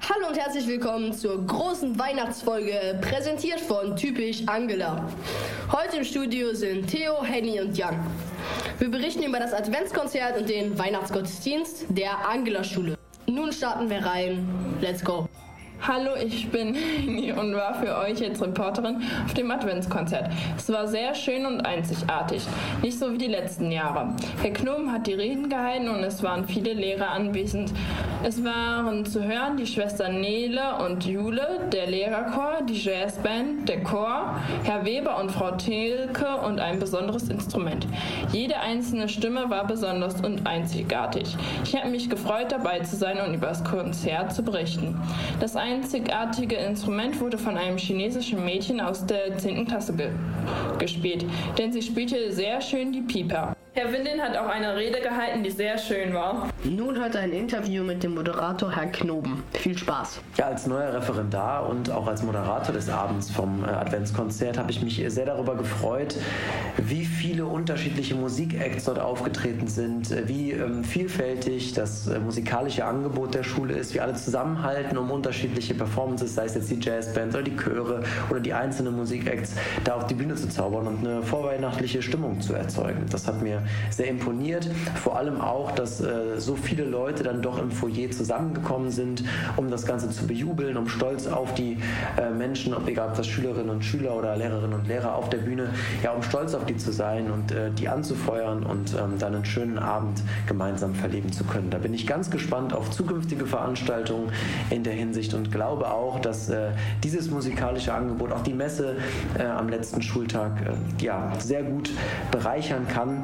Hallo und herzlich willkommen zur großen Weihnachtsfolge, präsentiert von Typisch Angela. Heute im Studio sind Theo, Henny und Jan. Wir berichten über das Adventskonzert und den Weihnachtsgottesdienst der Angela-Schule. Nun starten wir rein. Let's go! Hallo, ich bin Henny und war für euch jetzt Reporterin auf dem Adventskonzert. Es war sehr schön und einzigartig, nicht so wie die letzten Jahre. Herr Knoben hat die Reden gehalten und es waren viele Lehrer anwesend. Es waren zu hören die Schwestern Nele und Jule, der Lehrerchor, die Jazzband, der Chor, Herr Weber und Frau Thielke und ein besonderes Instrument. Jede einzelne Stimme war besonders und einzigartig. Ich habe mich gefreut, dabei zu sein und über das Konzert zu berichten. Das einzigartige Instrument wurde von einem chinesischen Mädchen aus der 10. Klasse gespielt, denn sie spielte sehr schön die Piper. Herr Windin hat auch eine Rede gehalten, die sehr schön war. Nun heute ein Interview mit dem Moderator Herr Knoben. Viel Spaß! Ja, als neuer Referendar und auch als Moderator des Abends vom Adventskonzert habe ich mich sehr darüber gefreut, wie viele unterschiedliche Musikacts dort aufgetreten sind, wie vielfältig das musikalische Angebot der Schule ist, wie alle zusammenhalten, um unterschiedliche Performances, sei es jetzt die Jazzband oder die Chöre oder die einzelnen Musikacts, da auf die Bühne zu zaubern und eine vorweihnachtliche Stimmung zu erzeugen. Das hat mir sehr imponiert, vor allem auch, dass so viele Leute dann doch im Foyer zusammengekommen sind, um das Ganze zu bejubeln, um stolz auf die Menschen, egal ob das Schülerinnen und Schüler oder Lehrerinnen und Lehrer auf der Bühne, ja, um stolz auf die zu sein und die anzufeuern und dann einen schönen Abend gemeinsam verleben zu können. Da bin ich ganz gespannt auf zukünftige Veranstaltungen in der Hinsicht und glaube auch, dass dieses musikalische Angebot, auch die Messe am letzten Schultag, ja, sehr gut bereichern kann.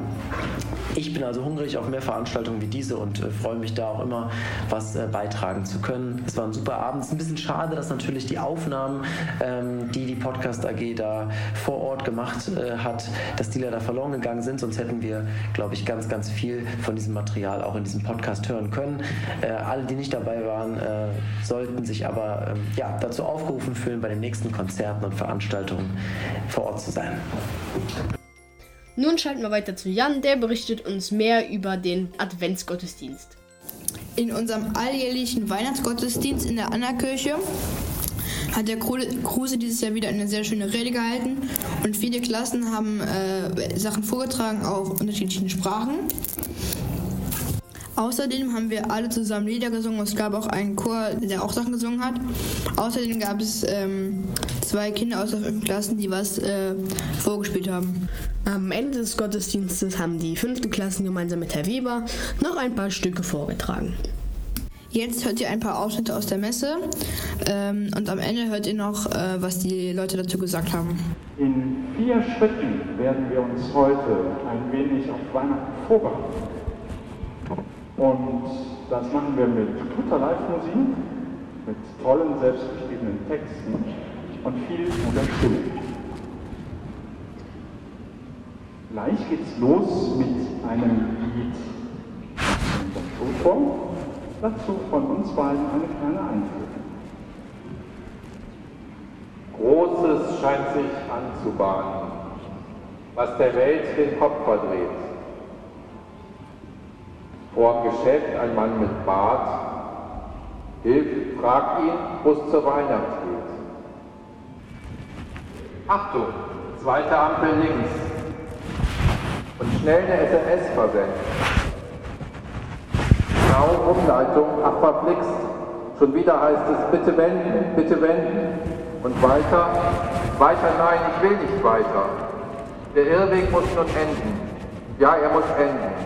Ich bin also hungrig auf mehr Veranstaltungen wie diese und freue mich da auch immer, was beitragen zu können. Es war ein super Abend. Es ist ein bisschen schade, dass natürlich die Aufnahmen, die Podcast AG da vor Ort gemacht hat, dass die leider verloren gegangen sind. Sonst hätten wir, glaube ich, ganz, ganz viel von diesem Material auch in diesem Podcast hören können. Alle, die nicht dabei waren, sollten sich aber dazu aufgerufen fühlen, bei den nächsten Konzerten und Veranstaltungen vor Ort zu sein. Nun schalten wir weiter zu Jan, der berichtet uns mehr über den Adventsgottesdienst. In unserem alljährlichen Weihnachtsgottesdienst in der Anna-Kirche hat der Kruse dieses Jahr wieder eine sehr schöne Rede gehalten und viele Klassen haben Sachen vorgetragen auf unterschiedlichen Sprachen. Außerdem haben wir alle zusammen Lieder gesungen. Es gab auch einen Chor, der auch Sachen gesungen hat. Außerdem gab es 2 Kinder aus der 5. Klasse, die was vorgespielt haben. Am Ende des Gottesdienstes haben die 5. Klassen gemeinsam mit Herr Weber noch ein paar Stücke vorgetragen. Jetzt hört ihr ein paar Ausschnitte aus der Messe und am Ende hört ihr noch, was die Leute dazu gesagt haben. In 4 Schritten werden wir uns heute ein wenig auf Weihnachten vorbereiten. Und das machen wir mit guter Live-Musik, mit tollen, selbstgeschriebenen Texten und viel guter Stimme. Gleich geht's los mit einem Lied in unserem Schulchor. Dazu von uns beiden eine kleine Einführung. Großes scheint sich anzubahnen, was der Welt den Kopf verdreht. Vorm Geschäft ein Mann mit Bart, hilft, fragt ihn, wo es zur Weihnacht geht. Achtung, 2. Ampel links und schnell eine SMS versendet. Genau, Umleitung, ach verflixt, schon wieder heißt es, bitte wenden und weiter, nein, ich will nicht weiter. Der Irrweg muss nun enden, ja, er muss enden.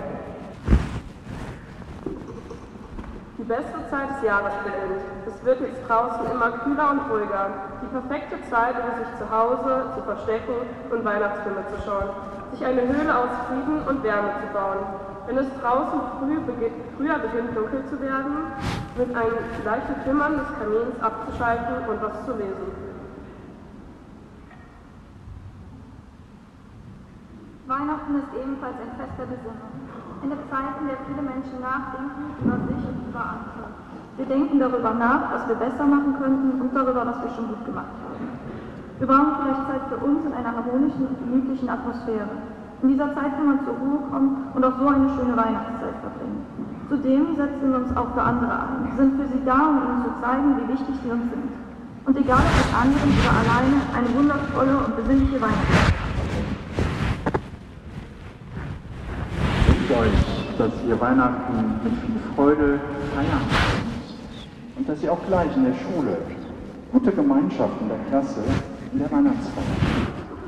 Die beste Zeit des Jahres beginnt. Es wird jetzt draußen immer kühler und ruhiger. Die perfekte Zeit, um sich zu Hause zu verstecken und Weihnachtsfilme zu schauen. Sich eine Höhle aus Frieden und Wärme zu bauen. Wenn es draußen früher beginnt dunkel zu werden, mit einem leichten Flimmern des Kamins abzuschalten und was zu lesen. Weihnachten ist ebenfalls ein Fest der Besinnung. Eine Zeit, in der viele Menschen nachdenken über sich und über andere. Wir denken darüber nach, was wir besser machen könnten und darüber, was wir schon gut gemacht haben. Wir brauchen vielleicht Zeit für uns in einer harmonischen und gemütlichen Atmosphäre. In dieser Zeit kann man zur Ruhe kommen und auch so eine schöne Weihnachtszeit verbringen. Zudem setzen wir uns auch für andere ein, sind für sie da, um ihnen zu zeigen, wie wichtig sie uns sind. Und egal ob mit anderen oder alleine, eine wundervolle und besinnliche Weihnachtszeit. Ich wünsche euch, dass ihr Weihnachten mit viel Freude feiern könnt und dass ihr auch gleich in der Schule gute Gemeinschaft in der Klasse in der Weihnachtsfeier.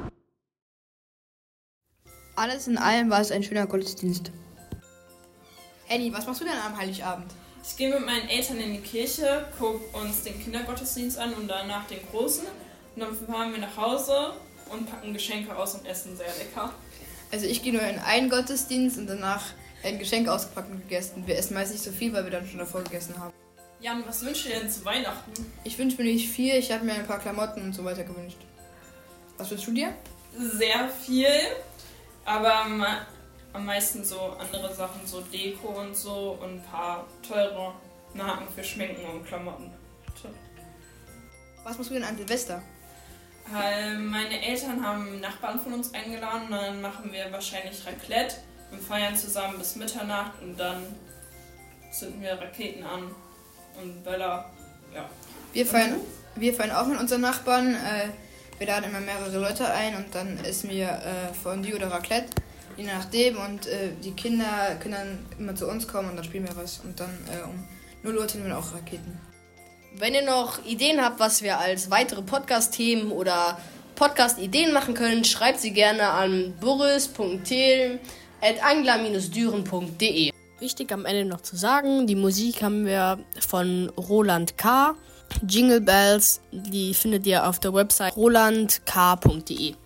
Alles in allem war es ein schöner Gottesdienst. Henny, was machst du denn am Heiligabend? Ich gehe mit meinen Eltern in die Kirche, gucke uns den Kindergottesdienst an und danach den großen. Und dann fahren wir nach Hause und packen Geschenke aus und essen sehr lecker. Also ich gehe nur in einen Gottesdienst und danach werden Geschenke ausgepackt und gegessen. Wir essen meist nicht so viel, weil wir dann schon davor gegessen haben. Jan, was wünschst du dir denn zu Weihnachten? Ich wünsche mir nicht viel, ich habe mir ein paar Klamotten und so weiter gewünscht. Was wünschst du dir? Sehr viel, aber am meisten so andere Sachen, so Deko und so und ein paar teure Marken für Schminken und Klamotten. Was machst du denn an Silvester? Meine Eltern haben Nachbarn von uns eingeladen und dann machen wir wahrscheinlich Raclette. Wir feiern zusammen bis Mitternacht und dann zünden wir Raketen an und Böller. Ja. Wir feiern auch mit unseren Nachbarn. Wir laden immer mehrere Leute ein und dann essen wir Fondue oder Raclette, je nachdem. Und die Kinder können dann immer zu uns kommen und dann spielen wir was. Und dann um 0 Uhr zünden wir auch Raketen. Wenn ihr noch Ideen habt, was wir als weitere Podcast-Themen oder Podcast-Ideen machen können, schreibt sie gerne an boris.thelen@angler-düren.de. Wichtig am Ende noch zu sagen, die Musik haben wir von Roland K. Jingle Bells, die findet ihr auf der Website rolandk.de.